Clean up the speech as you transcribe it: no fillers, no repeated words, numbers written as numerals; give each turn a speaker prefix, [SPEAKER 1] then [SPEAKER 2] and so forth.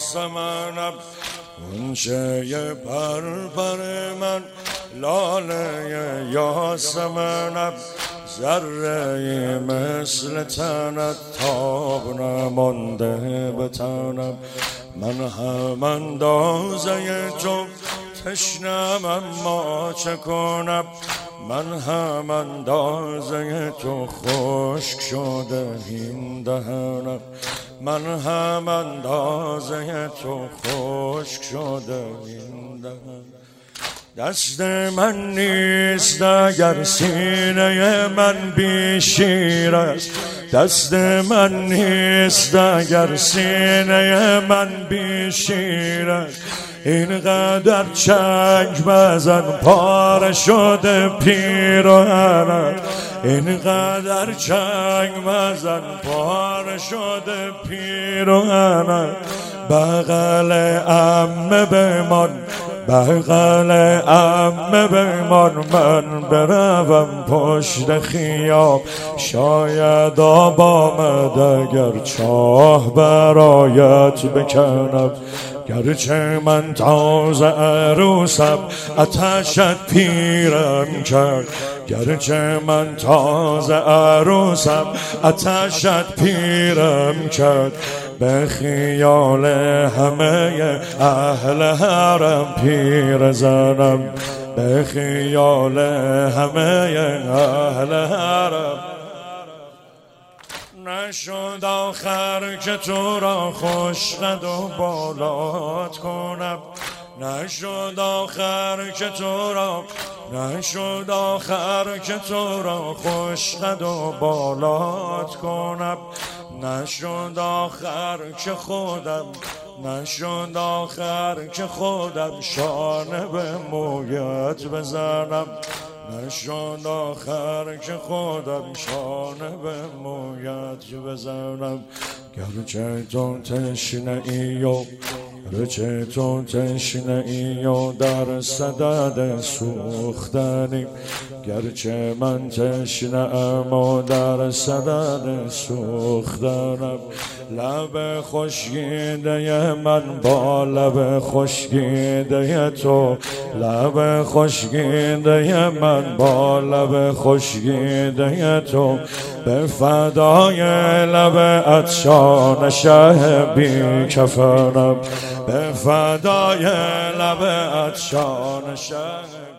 [SPEAKER 1] یاسمنم غنچه پر من لاله یاسمنم ذره مثل تنت تاب نمانده به تنم من هم اندازه تو تشنم اما چه کنم من هم اندازه تو خشک شده این دهنم من هم اندازه تو خشک شده این دهنم دست من نیست اگر سینه من بی شیر است دست من نیست اگر سینه من بی شیر است اینقدر چنگ بزن پاره شده پیراهنم اینقدر چنگ بزن پاره شده پیراهنم بغل عمه بمان بغل عمه بمان من بروم پشت خیام شاید آب آمد اگر چاه برایت بکنم گرچه من تازه عروسم آتشت پیرم کرد گرچه من تازه عروسم آتشت پیرم کرد به خیال همه اهل حرم پیر زنم به خیال همه اهل حرم نشد آخر که تو را خوش قد و بالات کنم نشد آخر که تو را نشد آخر که تو را خوش قد و بالات کنم نشد آخر که خودم نشد آخر که خودم شانه به مویت بزنم نشد آخر که خودم شانه به مویت بزنم گرچه تو تشنه ای و گرچه تو تشنه ای و در صدد سوختنی گرچه من تشنه ام و در صدد سوختنم لب خشکیده من با لب خشکیده تو لب خشکیده من با لب خشکیده تو به فدای لب عطشان شه بی کفنم به فدای لب عطشان شه